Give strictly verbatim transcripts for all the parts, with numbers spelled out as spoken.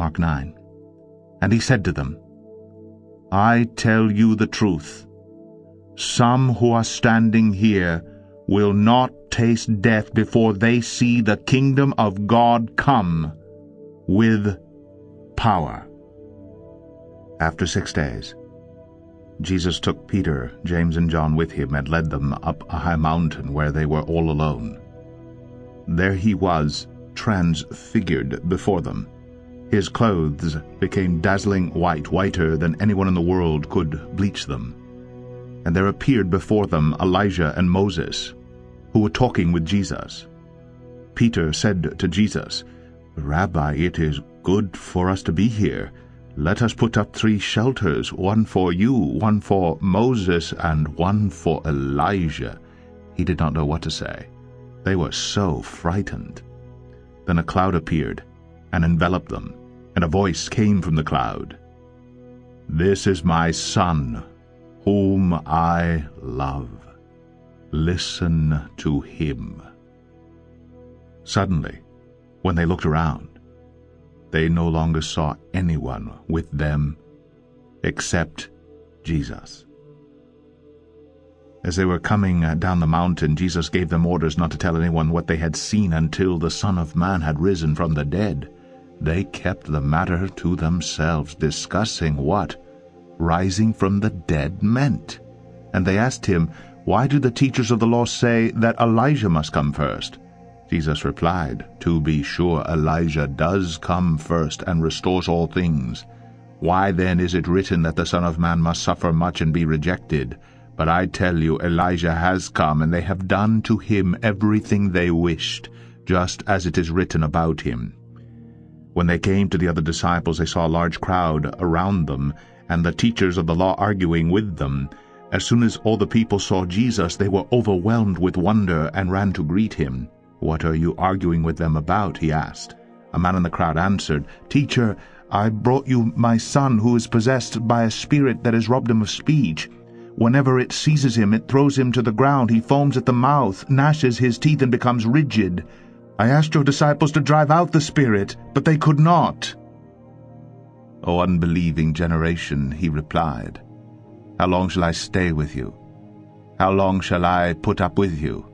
Mark nine. And he said to them, I tell you the truth. Some who are standing here will not taste death before they see the kingdom of God come with power. After six days, Jesus took Peter, James, and John with him and led them up a high mountain where they were all alone. There he was, transfigured before them. His clothes became dazzling white, whiter than anyone in the world could bleach them. And there appeared before them Elijah and Moses, who were talking with Jesus. Peter said to Jesus, Rabbi, it is good for us to be here. Let us put up three shelters, one for you, one for Moses, and one for Elijah. He did not know what to say. They were so frightened. Then a cloud appeared and enveloped them, and a voice came from the cloud. This is my Son, whom I love. Listen to him. Suddenly, when they looked around, they no longer saw anyone with them except Jesus. As they were coming down the mountain, Jesus gave them orders not to tell anyone what they had seen until the Son of Man had risen from the dead. They kept the matter to themselves, discussing what rising from the dead meant. And they asked him, Why do the teachers of the law say that Elijah must come first? Jesus replied, To be sure, Elijah does come first and restores all things. Why then is it written that the Son of Man must suffer much and be rejected? But I tell you, Elijah has come, and they have done to him everything they wished, just as it is written about him. When they came to the other disciples, they saw a large crowd around them, and the teachers of the law arguing with them. As soon as all the people saw Jesus, they were overwhelmed with wonder and ran to greet him. What are you arguing with them about? He asked. A man in the crowd answered, Teacher, I brought you my son who is possessed by a spirit that has robbed him of speech. Whenever it seizes him, it throws him to the ground. He foams at the mouth, gnashes his teeth, and becomes rigid. I asked your disciples to drive out the spirit, but they could not. O unbelieving generation, he replied, how long shall I stay with you? How long shall I put up with you?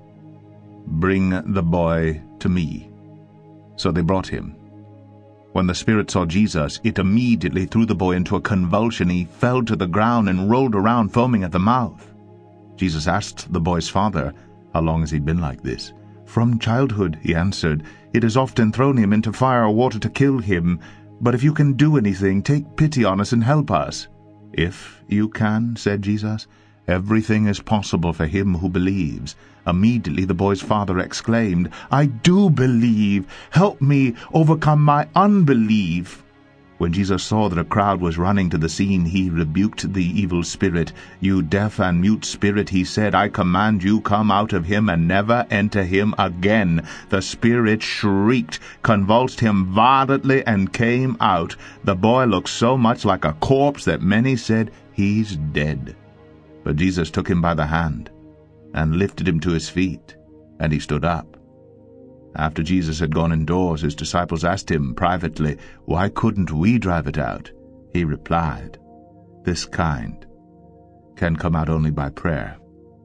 Bring the boy to me. So they brought him. When the spirit saw Jesus, it immediately threw the boy into a convulsion. He fell to the ground and rolled around, foaming at the mouth. Jesus asked the boy's father, How long has he been like this? From childhood, he answered. It has often thrown him into fire or water to kill him. But if you can do anything, take pity on us and help us. If you can, said Jesus, everything is possible for him who believes. Immediately the boy's father exclaimed, I do believe. Help me overcome my unbelief. When Jesus saw that a crowd was running to the scene, he rebuked the evil spirit. You deaf and mute spirit, he said, I command you, come out of him and never enter him again. The spirit shrieked, convulsed him violently, and came out. The boy looked so much like a corpse that many said, He's dead. But Jesus took him by the hand and lifted him to his feet, and he stood up. After Jesus had gone indoors, his disciples asked him privately, Why couldn't we drive it out? He replied, This kind can come out only by prayer.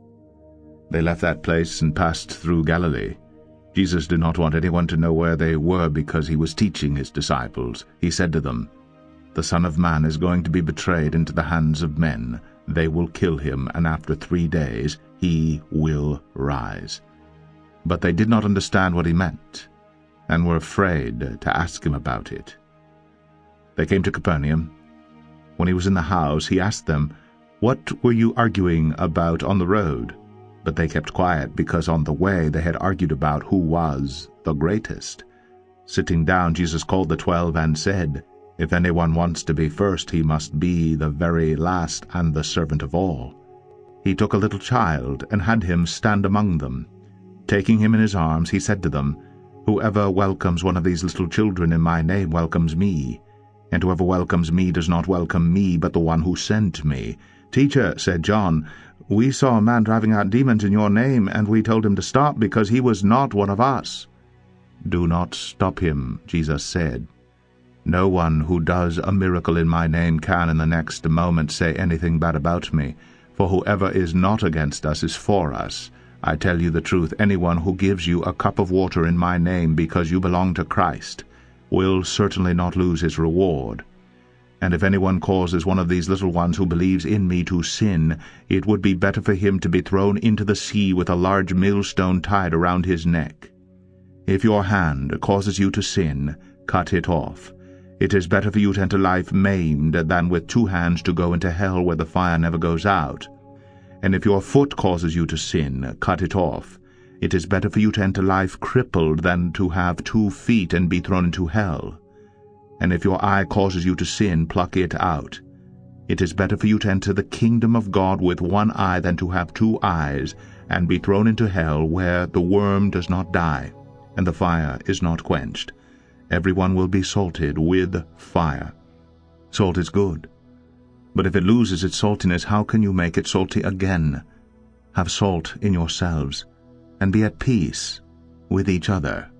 They left that place and passed through Galilee. Jesus did not want anyone to know where they were because he was teaching his disciples. He said to them, The Son of Man is going to be betrayed into the hands of men. They will kill him, and after three days he will rise. But they did not understand what he meant, and were afraid to ask him about it. They came to Capernaum. When he was in the house, he asked them, What were you arguing about on the road? But they kept quiet, because on the way they had argued about who was the greatest. Sitting down, Jesus called the twelve and said, If anyone wants to be first, he must be the very last and the servant of all. He took a little child and had him stand among them. Taking him in his arms, he said to them, Whoever welcomes one of these little children in my name welcomes me, and whoever welcomes me does not welcome me, but the one who sent me. Teacher, said John, we saw a man driving out demons in your name, and we told him to stop, because he was not one of us. Do not stop him, Jesus said. No one who does a miracle in my name can in the next moment say anything bad about me, for whoever is not against us is for us. I tell you the truth, anyone who gives you a cup of water in my name because you belong to Christ will certainly not lose his reward. And if anyone causes one of these little ones who believes in me to sin, it would be better for him to be thrown into the sea with a large millstone tied around his neck. If your hand causes you to sin, cut it off. It is better for you to enter life maimed than with two hands to go into hell where the fire never goes out. And if your foot causes you to sin, cut it off. It is better for you to enter life crippled than to have two feet and be thrown into hell. And if your eye causes you to sin, pluck it out. It is better for you to enter the kingdom of God with one eye than to have two eyes and be thrown into hell, where the worm does not die, and the fire is not quenched. Everyone will be salted with fire. Salt is good, but if it loses its saltiness, how can you make it salty again? Have salt in yourselves, and be at peace with each other.